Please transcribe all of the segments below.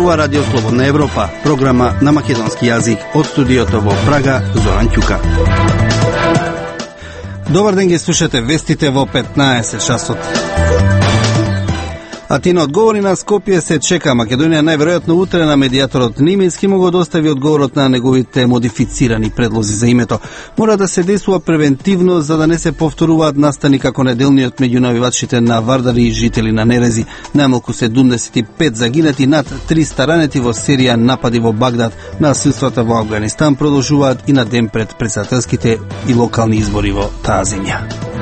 зборува Радио Слободна Европа, програма на македонски јазик од студиото во Прага, Зоран Ќука. Добар ден, ги слушате вестите во 15 часот. Атина одговори на Скопје се чека. Македонија најверојатно утре на медијаторот Нимицки му го достави одговорот на неговите модифицирани предлози за името. Мора да се действува превентивно за да не се повторуваат настани како неделниот меѓу навивачите на Вардари и жители на Нерези. Најмалку 75 загинати, над 300 ранети во серија напади во Багдад. Насилствата во Авганистан продолжуваат и на ден пред претседателските и локални избори во таа земја.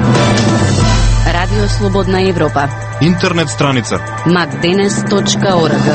Радио Слободна Европа. Интернет страница macdenes.org.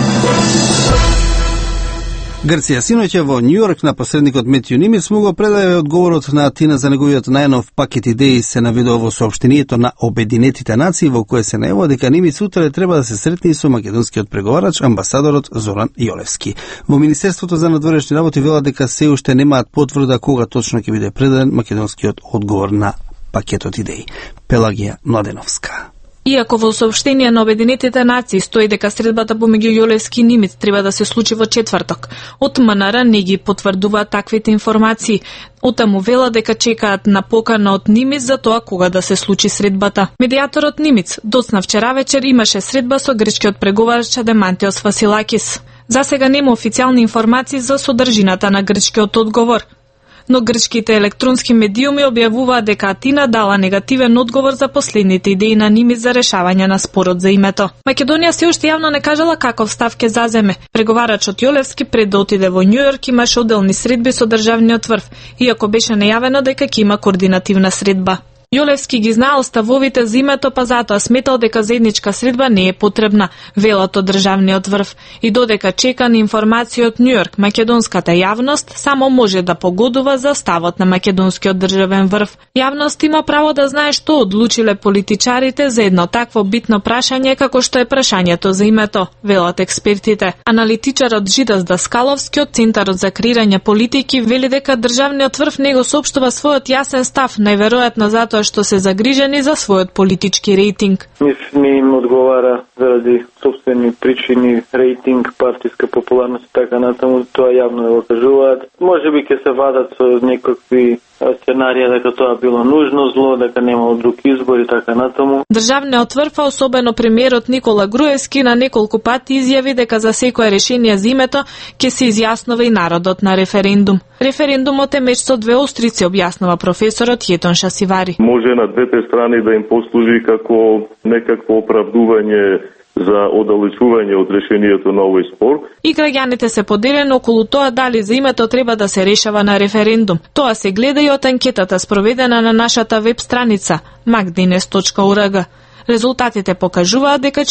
Грција синоќа во Њујорк на посредникот Метју Нимиц му го предаде одговорот на Атина за неговиот најнов пакет идеи, се наведува во соопштението на Обединетите нации, во кое се најавува дека Нимиц утре треба да се сретне со македонскиот преговарач, амбасадорот Зоран Јолевски. Во Министерството за надворешни работи велат дека се уште немаат потврда кога точно ќе биде предаден македонскиот одговор на пакетот идеи. Пелагија Младеновска. Иако во соопштение на Обединетите нации стои дека средбата помеѓу Јолевски и Нимиц треба да се случи во четврток, од МНР не ги потврдуваат таквите информации. Отаму вела дека чекаат на покана од Нимиц за тоа кога да се случи средбата. Медијаторот Нимиц доцна вчера вечер имаше средба со грчкиот преговарач Адемантиос Василакис. За сега нема официјални информации за содржината на грчкиот одговор, но грчките електронски медиуми објавуваат дека Атина дала негативен одговор за последните идеи на Нимиц за решавање на спорот за името. Македонија се уште јавно не кажала каков став ќе заземе. Преговарачот Јолевски пред да отиде во Њујорк имаше одделни средби со државниот врв, иако беше најавено дека ќе има координативна средба. Јолевски ги знаел ставовите за името, па затоа сметал дека заедничка средба не е потребна, велат од државниот врв, и додека чека на информација од Њујорк, македонската јавност само може да погодува за ставот на македонскиот државен врв. Јавност има право да знае што одлучиле политичарите за едно такво битно прашање како што е прашањето за името, велат експертите. Аналитичарот Жидас Даскаловски од Центарот за креирање политики вели дека државниот врв не го соопштува својот јасен став, најверојатно затоа што се загрижени за својот политички рейтинг. Мислам, им одговара заради собствени причини, рейтинг, партиска популарност и така натаму, тоа јавно да го кажуваат. Може би ќе се вадат со некакви сценарија дека тоа било нужно зло, дека немало друг избор и така натаму. Државниот врв, особено премиерот Никола Груевски, на неколку пати изјави дека за секое решение за името ќе се изјаснува и народот на референдум. Референдумот е меч со две острици, објаснува професорот Јетон Шасивари. Може на двете страни да им послужи како некакво оправдување за оддалечување од решението на овој спор. И граѓаните се поделени околу тоа дали за името треба да се решава на референдум. Тоа се гледа и од анкетата спроведена на нашата веб страница macdenes.org. Резултатите покажуваат дека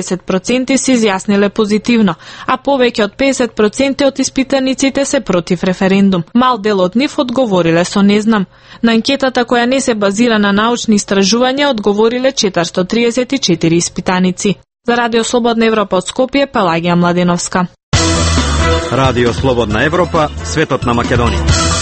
40% се изјасниле позитивно, а повеќе од 50% од испитаниците се против референдум. Мал дел од нив одговориле со не знам. На анкетата која не се базира на научни истражувања одговориле 434 испитаници. За Радио Слободна Европа од Скопје, Пелагија Младеновска. Радио Слободна Европа, светот на Македонија.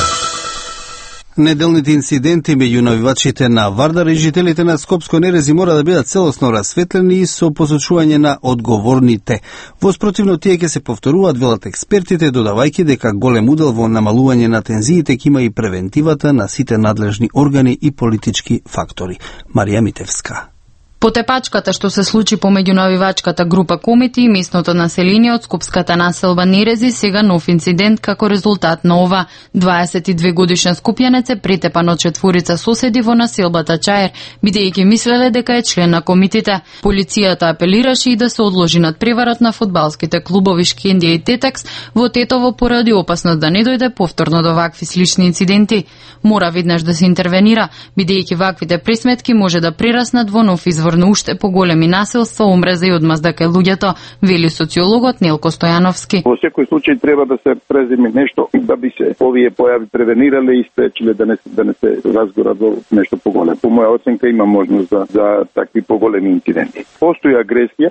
Неделните инциденти меѓу навивачите на Вардар и жителите на Скопско Нерези мора да бидат целосно расветлени и со посочување на одговорните. Воспротивно тие ќе се повторуваат, велат експертите, додавајќи дека голем удел во намалување на тензиите ќе има и превентивата на сите надлежни органи и политички фактори. Марија Митевска. Потепачката што се случи помеѓу навивачката група Комити и местното население од скопската населба Нерези сега нов инцидент како резултат на ова. 22 годишен скопјанец е претепан од четворица соседи во населбата Чаер, бидејќи мислеле дека е член на комитите. Полицијата апелираше и да се одложи надпреварот на фудбалските клубови Шкендија и Тетекс во Тетово поради опасност да не дојде повторно до вакви слични инциденти. Мора веднаш да се интервенира, бидејќи ваквите пресметки може да прераснат во нов извор на уште поголеми насилства, омраза и одмазда кај луѓето, вели социологот Нелко Стојановски. Во секој случај треба да се преземе нешто да би се овие појави превенирале и спречиле да не се разгорат во нешто поголемо. По моја оценка има можност за такви поголеми инциденти. Постои агресија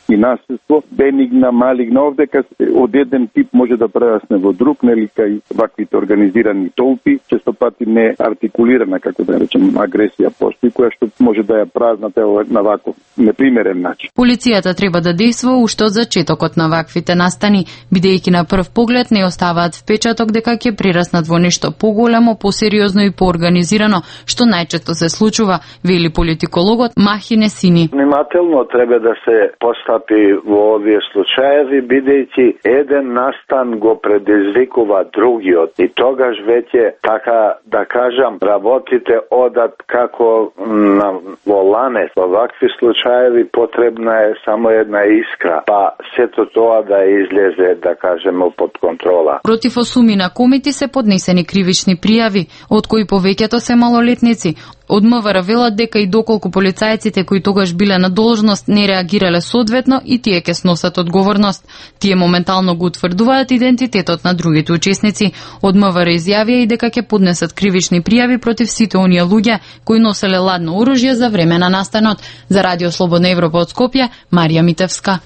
и насилство, бенигна, малигна, овдека од еден тип може да прерасне во друг, нели, кај ваквите организирани толпи, често пати не артикулирана, како да речем, агресија постои, која што може да ја празнате на ваков непримерен начин. Полицијата треба да действува уште од зачетокот на ваквите настани, бидејќи на прв поглед не оставаат впечаток дека ќе прераснат во нешто поголемо, посериозно и поорганизирано, што најчесто се случува, вели политикологот Махи Несини. Внимателно треба да се постапи во овие случаеви, бидејќи еден настан го предизвикува другиот и тогаш веќе, така да кажам, работите одат како во ланец. Во вакви случаеви потребна е само една искра, па сето тоа да излезе, да кажеме, под контрола. Против 8 комети се поднесени кривични пријави, од кои повеќето се малолетници. Од МВР велат дека и доколку полицајците кои тогаш биле на должност не реагирале соодветно и тие ќе сносат одговорност. Тие моментално го утврдуваат идентитетот на другите учесници. Од МВР изјавија и дека ќе поднесат кривични пријави против сите оние луѓе кои носеле ладно оружје за време на настанот. За Радио Слободна Европа од Скопје, Марија Митевска.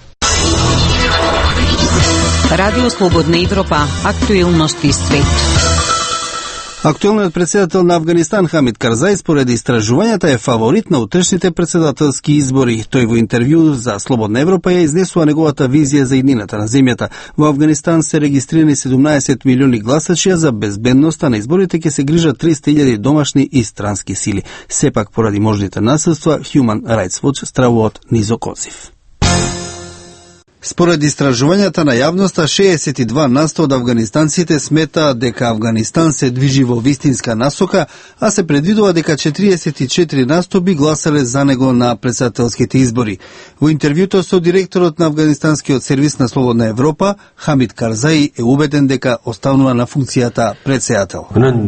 Радио Слободна Европа, актуелности свет. Актуелниот председател на Авганистан Хамид Карзај според истражувањата е фаворит на утрешните председателски избори. Тој во интервју за Слободна Европа ја изнесува неговата визија за иднината на земјата. Во Авганистан се регистрирани 17 милиони гласачи, а за безбедноста на изборите ќе се грижат 300.000 домашни и странски сили. Сепак поради можните насилства, Human Rights Watch стравуваат низок одзив. Според истражувањата на јавноста, 62% од афганистанците сметаат дека Авганистан се движи во вистинска насока, а се предвидува дека 44% би гласале за него на председателските избори. Во интервјуто со директорот на Авганистанскиот сервис на Слободна Европа, Хамид Карзај е убеден дека останува на функцијата председател.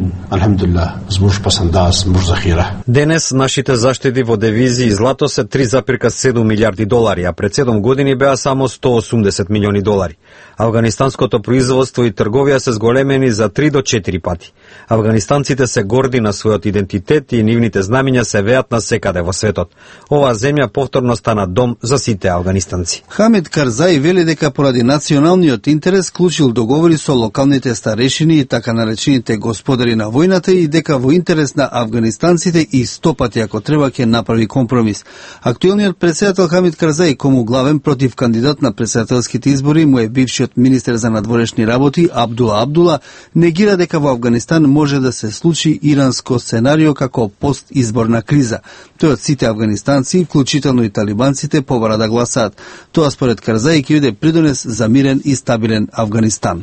Денес нашите заштеди во девизи и злато се 3,7 милиарди долари, а пред 7 години беа само 180 милиони долари. Афганистанското производство и трговија се зголемени за 3 до 4 пати. Афганистанците се горди на својот идентитет и нивните знамиња се веат на секаде во светот. Оваа земја повторно стана дом за сите афганистанци. Хамид Карзај вели дека поради националниот интерес клучил договори со локалните старешини и така наречените господари на војната и дека во интерес на афганистанците и 100 пати ако треба ќе направи компромис. Актуелниот председател Хамид Карзај, кому главен против кандидат на председателските избори му е бившиот министер за надворешни работи Абдула Абдула, негира дека во Авганистан може да се случи иранско сценарио како постизборна криза. Тој од сите афганистанци, вклучително и талибанците, побара да гласаат. Тоа според Карзај ќе биде придонес за мирен и стабилен Авганистан.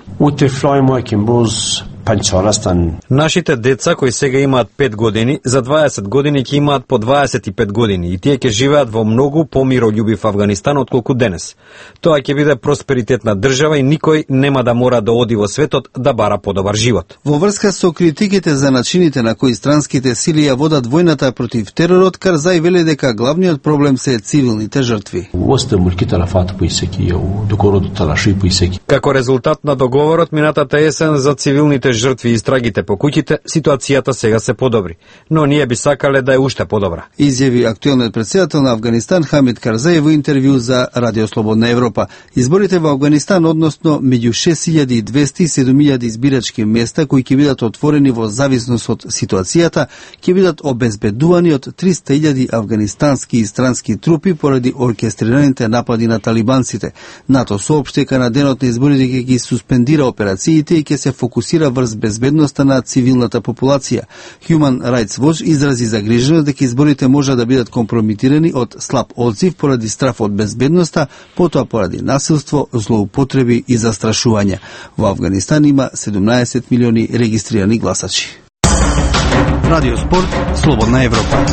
Нашите деца кои сега имаат 5 години, за 20 години ќе имаат по 25 години и тие ќе живеат во многу помирољубив Авганистан отколку денес. Тоа ќе биде просперитетна држава и никој нема да мора да оди во светот да бара подобар живот. Во врска со критиките за начините на кои странските сили ја водат војната против теророт, Карзај вели дека главниот проблем се цивилните жртви. Како резултат на договорот минатата есен за цивилните жртви и истрагите по куќите, ситуацијата сега се подобри, но ние би сакале да е уште подобра. Изјави актуелниот председател на Авганистан Хамид Карзај во интервју за Радио Слободна Европа. Изборите во Авганистан, односно меѓу 6200 и 7000 избирачки места кои ќе бидат отворени во зависност од ситуацијата, ќе бидат обезбедувани од 300.000 афганистански и странски трупи поради оркестрираните напади на талибанците. НАТО соопшти дека на денот на изборите ќе ги суспендира операциите и ќе се фокусира врз безбедноста на цивилната популација. Human Rights Watch изрази загриженост дека изборите може да бидат компрометирани од слаб одзив поради страф од безбедноста, потоа поради насилство, злоупотреби и застрашувања. Во Авганистан има 17 милиони регистрирани гласачи. Радио Спорт, Слободна Европа.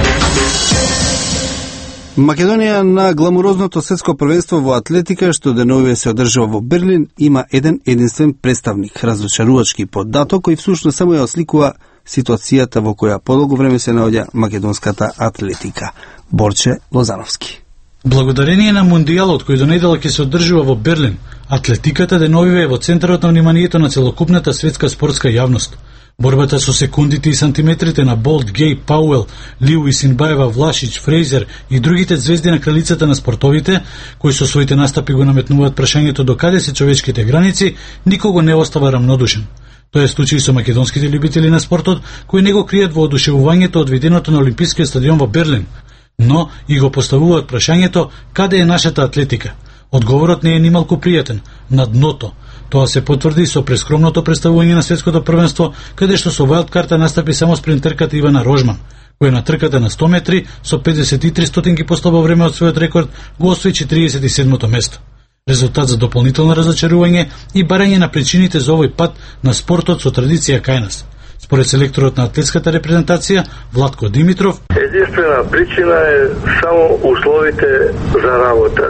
Македонија на гламурозното светско првенство во атлетика што деновиве се одржува во Берлин има еден единствен представник, разочарувачки податок кој всушност само ја осликува ситуацијата во која подолго време се наоѓа македонската атлетика. Борче Лозановски. Благодарение на Мондијалот кој до недела ќе се одржува во Берлин, атлетиката деновиве е во центарот на вниманието на целокупната светска спортска јавност. Борбата со секундите и сантиметрите на Болт, Гей, Пауел, Лиу и Синбаева, Влашич, Фрейзер и другите звезди на кралицата на спортовите, кои со своите настапи го наметнуваат прашањето до каде се човечките граници, никого не остава рамнодушен. Тоа е случај со македонските љубители на спортот, кои не го кријат во одушевувањето од виденото на Олимпискиот стадион во Берлин, но и го поставуваат прашањето каде е нашата атлетика. Одговорот не е нималку пријатен, на дното. Тоа се потврди со прескромното представување на светското првенство, каде што со вајлдкарта настапи само спринтерката Ивана Рожман, која на трката на 100 метри со 53 стотинки послабо време од својот рекорд го освои 47-то место. Резултат за дополнително разочарување и барање на причините за овој пат на спортот со традиција кај нас. Според селекторот на атлетската репрезентација Владко Димитров, единствена причина е само условите за работа.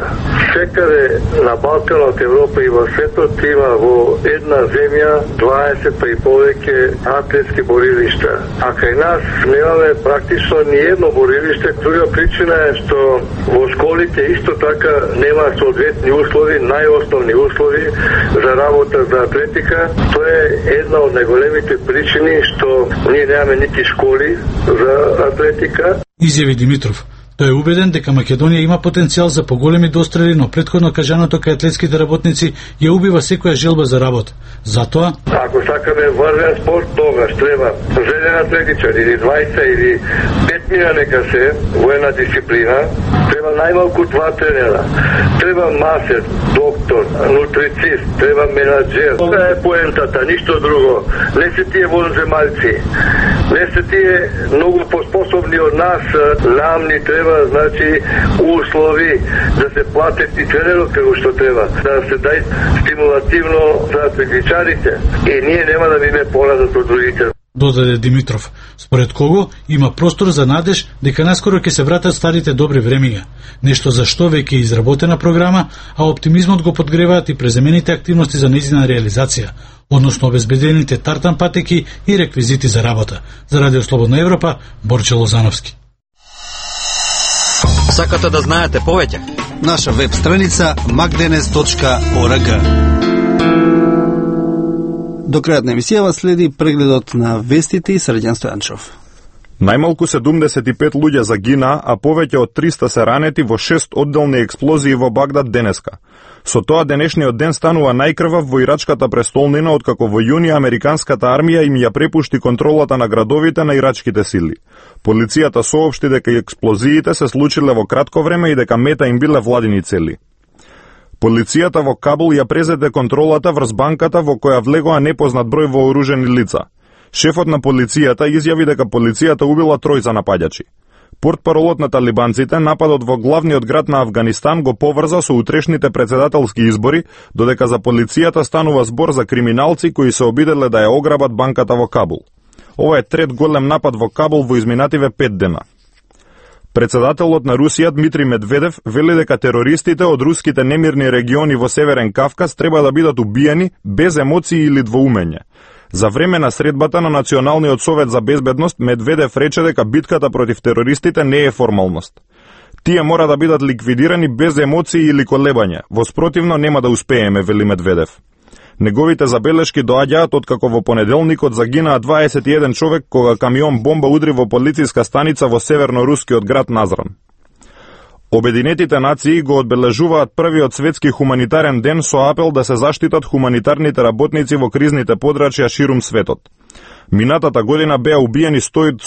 Секаде на Балканот, Европа и во светот има во една земја 20 па и повеќе атлетски борилишта. А кај нас немаме практично ни едно борилиште. Друга причина е што во школите исто така нема соодветни услови, најосновни услови за работа за атлетика. Тоа е една од најголемите причини што ние немаме нити школи за атлетика. Изјави Димитров. Тој е убеден дека Македонија има потенцијал за поголеми дострели, но претходно кажаното кај атлетските работници ја убива секоја желба за работа. Затоа, ако сакаме врвен спорт, тогаш треба зелен атлетичар или 20 или 5 мина нека се во една дисциплина, треба најмалку 2 тренера, треба масер, доктор, нутрицист, треба менаџер. Тоа е поентата, ништо друго. Не се тие вонземалци, не се тие многу поспособни од нас, нам ни треба значи услови да се платат и тренерот како што треба, да се дај стимулативно за атлетичарите и ние нема да биме поназад од другите. Додаде Димитров, според кого има простор за надеж дека наскоро ќе се вратат старите добри времиња, нешто за што веќе е изработена програма, а оптимизмот го подгреваат и преземените активности за нејзина реализација, односно обезбедените тартан патеки и реквизити за работа. За Радио Слободна Европа, Борче Лозановски. Сакате да знаете повеќе? Наша веб страница magdenes.org. До крајот на емисијава следи прегледот на вестите и Срđan Стојанчов. Најмалку 75 луѓе загинаа, а повеќе од 300 се ранети во 6 одделни експлозии во Багдад денеска. Со тоа денешниот ден станува најкрвав во ирачката престолнина откако во јуни американската армија им ја препушти контролата на градовите на ирачките сили. Полицијата соопшти дека експлозиите се случиле во кратко време и дека мета им биле владини цели. Полицијата во Кабул ја презеде контролата врз банката во која влегоа непознат број вооружени лица. Шефот на полицијата изјави дека полицијата убила тројца напаѓачи. Портпаролот на талибанците нападот во главниот град на Авганистан го поврза со утрешните председателски избори, додека за полицијата станува збор за криминалци кои се обиделе да ја ограбат банката во Кабул. Ова е трет голем напад во Кабул во изминативе 5 дена. Председателот на Русија Дмитрий Медведев вели дека терористите од руските немирни региони во Северен Кавказ треба да бидат убиени без емоции или двоумење. За време на средбата на Националниот совет за безбедност, Медведев рече дека битката против терористите не е формалност. Тие мора да бидат ликвидирани без емоции или колебање, во спротивно нема да успееме, вели Медведев. Неговите забелешки доаѓаат откако во понеделникот загинаа 21 човек кога камион бомба удри во полициска станица во северно-рускиот град Назран. Обединетите нации го одбележуваат првиот светски хуманитарен ден со апел да се заштитат хуманитарните работници во кризните подрачја ширум светот. Минатата година беа убиени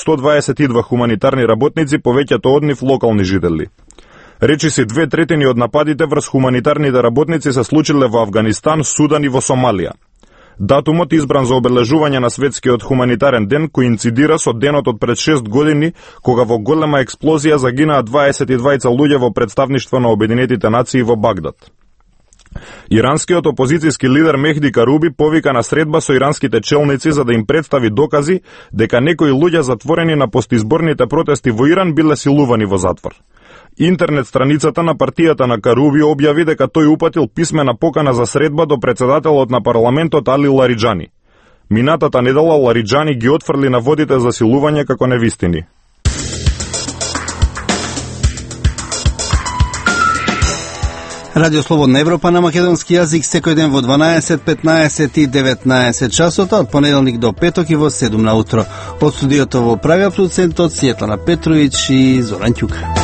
122 хуманитарни работници, повеќето од нив локални жители. Речиси 2/3 од нападите врз хуманитарните работници се случиле во Авганистан, Судан и во Сомалија. Датумот избран за обележување на светскиот хуманитарен ден коинцидира со денот од пред 6 години, кога во голема експлозија загинаа 22 луѓе во представништво на Обединетите нации во Багдад. Иранскиот опозицијски лидер Мехди Каруби повика на средба со иранските челници за да им представи докази дека некои луѓе затворени на постизборните протести во Иран биле силувани во затвор. Интернет страницата на партијата на Каруби објави дека тој упатил писмена покана за средба до председателот на парламентот Али Лариџани. Минатата недела Лариџани ги отфрли наводите за силување како невистини. Радио Слободна Европа на македонски јазик секој ден во 12, 15 и 19 часот, од понеделник до петок и во 7 на утро. Од студиото во Прага, продуцентот Светлана Петровиќ и Зоран Ќука.